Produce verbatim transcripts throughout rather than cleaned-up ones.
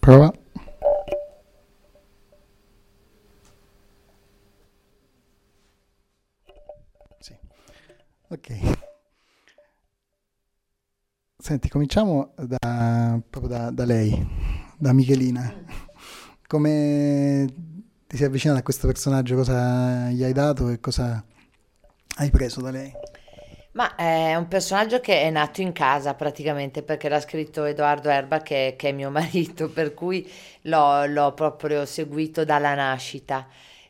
Prova. Sì. Ok. Senti, cominciamo da, proprio da, da lei, da Michelina. Come ti sei avvicinata a questo personaggio? Cosa gli hai dato e cosa hai preso da lei? Ma è un personaggio che è nato in casa praticamente perché l'ha scritto Edoardo Erba che, che è mio marito, per cui l'ho l'ho proprio seguito dalla nascita.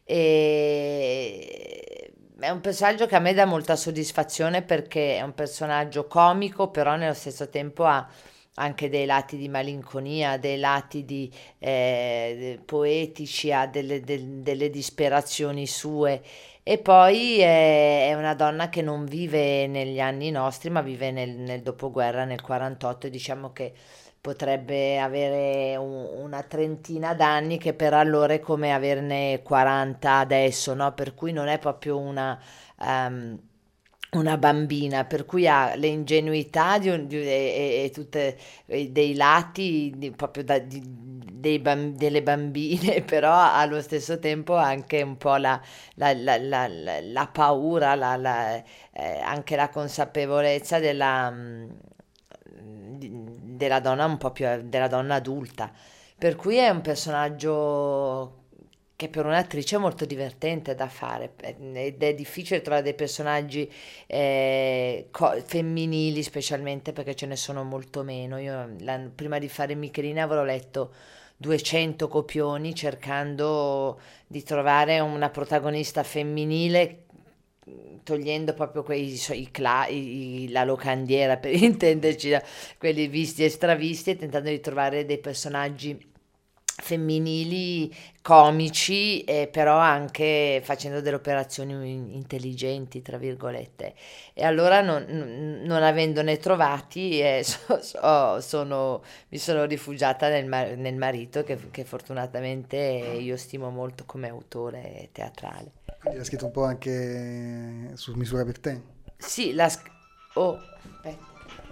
E è un personaggio che a me dà molta soddisfazione perché è un personaggio comico, però nello stesso tempo ha anche dei lati di malinconia, dei lati di, eh, poetici, ha delle, del- delle disperazioni sue. E poi è, è una donna che non vive negli anni nostri, ma vive nel, nel dopoguerra, nel quarantotto, e diciamo che potrebbe avere un- una trentina d'anni, che per allora è come averne quaranta adesso, no? Per cui non è proprio una, ehm, una bambina, per cui ha le ingenuità di un- di- e, e- e tutte e dei lati di- proprio da- di- dei bam- delle bambine, però allo stesso tempo anche un po' la la, la- la- la- la paura, la- la- eh, anche la consapevolezza della, mm, di- della donna un po' più, della donna adulta. Per cui è un personaggio che per un'attrice è molto divertente da fare eh, ed è difficile trovare dei personaggi eh, co- femminili, specialmente perché ce ne sono molto meno. Io la- prima di fare Michelina avrò letto duecento copioni cercando di trovare una protagonista femminile, togliendo proprio quei so- i cla- i- i- la locandiera per intenderci, da- quelli visti e stravisti, e tentando di trovare dei personaggi femminili comici, eh, però anche facendo delle operazioni intelligenti, tra virgolette. E allora non, non- non avendone trovati, eh, so- so- sono, mi sono rifugiata nel, ma- nel marito che, che fortunatamente io stimo molto come autore teatrale. Quindi l'ha scritto un po' anche su misura per te. Sì, la... sc- Oh, aspetta.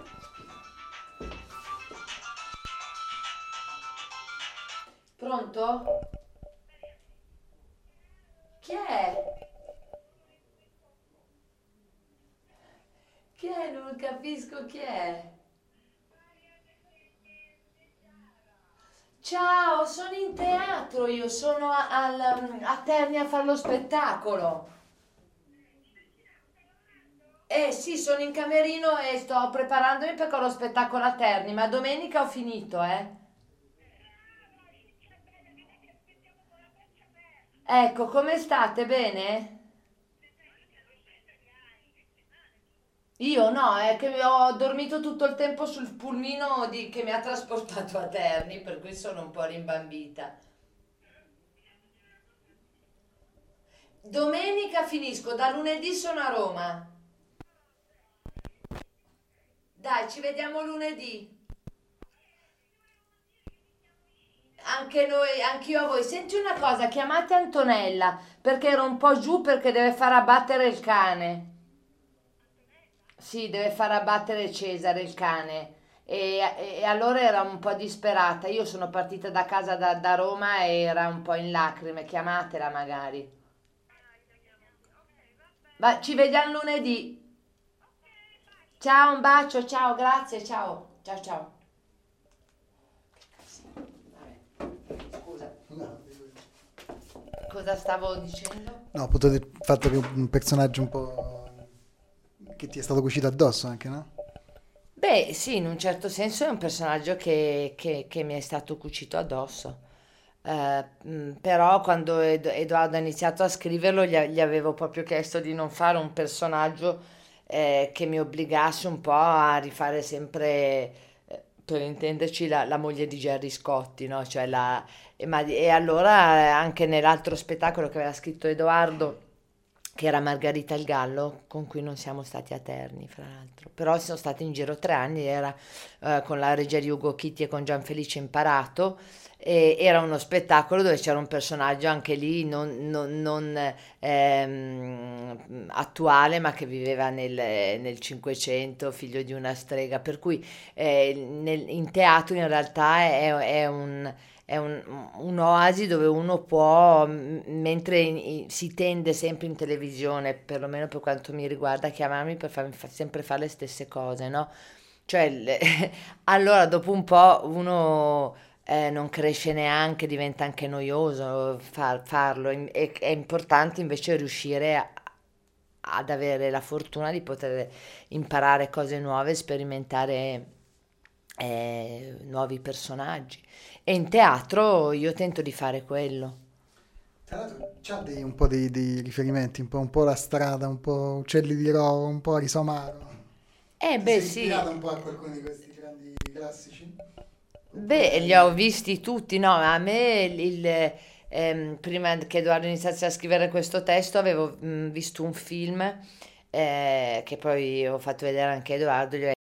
Pronto? Chi è? Chi è? Non capisco chi è. Ciao, sono in teatro, io sono a, al- a Terni a fare lo spettacolo. Eh sì, sono in camerino e sto preparandomi perché ho lo spettacolo a Terni, ma domenica ho finito, eh. Ecco, come state? Bene? Io no, è che ho dormito tutto il tempo sul pulmino di- che mi ha trasportato a Terni, per cui sono un po' rimbambita. Domenica finisco, da lunedì sono a Roma. Dai, ci vediamo lunedì. Anche noi, anch'io a voi. Senti una cosa, chiamate Antonella perché ero un po' giù perché deve far abbattere il cane. Sì, deve far abbattere Cesare il cane. E, e allora era un po' disperata. Io sono partita da casa da, da Roma e era un po' in lacrime. Chiamatela magari. Ma ci vediamo lunedì. Ciao, un bacio, ciao, grazie, ciao. Ciao, ciao. Vabbè, scusa, No, cosa stavo dicendo? no, appunto il fatto che un personaggio un po' che ti è stato cucito addosso anche, no? Beh, sì, in un certo senso è un personaggio che, che- che mi è stato cucito addosso. Eh, mh, però quando Ed- Edoardo ha iniziato a scriverlo gli, a- gli avevo proprio chiesto di non fare un personaggio eh, che mi obbligasse un po' a rifare sempre, eh, per intenderci, la, la moglie di Gerry Scotti, no? Cioè la, e, ma- e allora eh, anche nell'altro spettacolo che aveva scritto Edoardo, che era Margherita il Gallo, con cui non siamo stati a Terni, fra l'altro. Però sono stati in giro tre anni, era eh, con la regia di Ugo Chitti e con Gianfelice Imparato, e era uno spettacolo dove c'era un personaggio anche lì non, non- non, ehm, attuale, ma che viveva nel, nel Cinquecento, figlio di una strega, per cui eh, nel- in teatro in realtà è, è un, è un, un'oasi dove uno può, m- mentre in- in- si tende sempre in televisione, perlomeno per quanto mi riguarda, a chiamarmi per farmi fa- sempre fare le stesse cose, no? Cioè, le- allora dopo un po' uno eh, non cresce neanche, diventa anche noioso far- farlo. In- È, è importante invece riuscire a- ad avere la fortuna di poter imparare cose nuove, sperimentare eh, nuovi personaggi. E in teatro io tento di fare quello. Tra l'altro c'ha dei, un po' dei, dei riferimenti, un po', un po' La Strada, un po' Uccelli di Rovo, un po' Arisomaro. Eh Ti beh sei sì, ispirato un po' a qualcuno di questi grandi classici? beh, li ho Oppure... visti tutti, no, a me il, il, ehm, prima che Edoardo iniziasse a scrivere questo testo avevo mm, visto un film eh, che poi ho fatto vedere anche a Edoardo, gli ho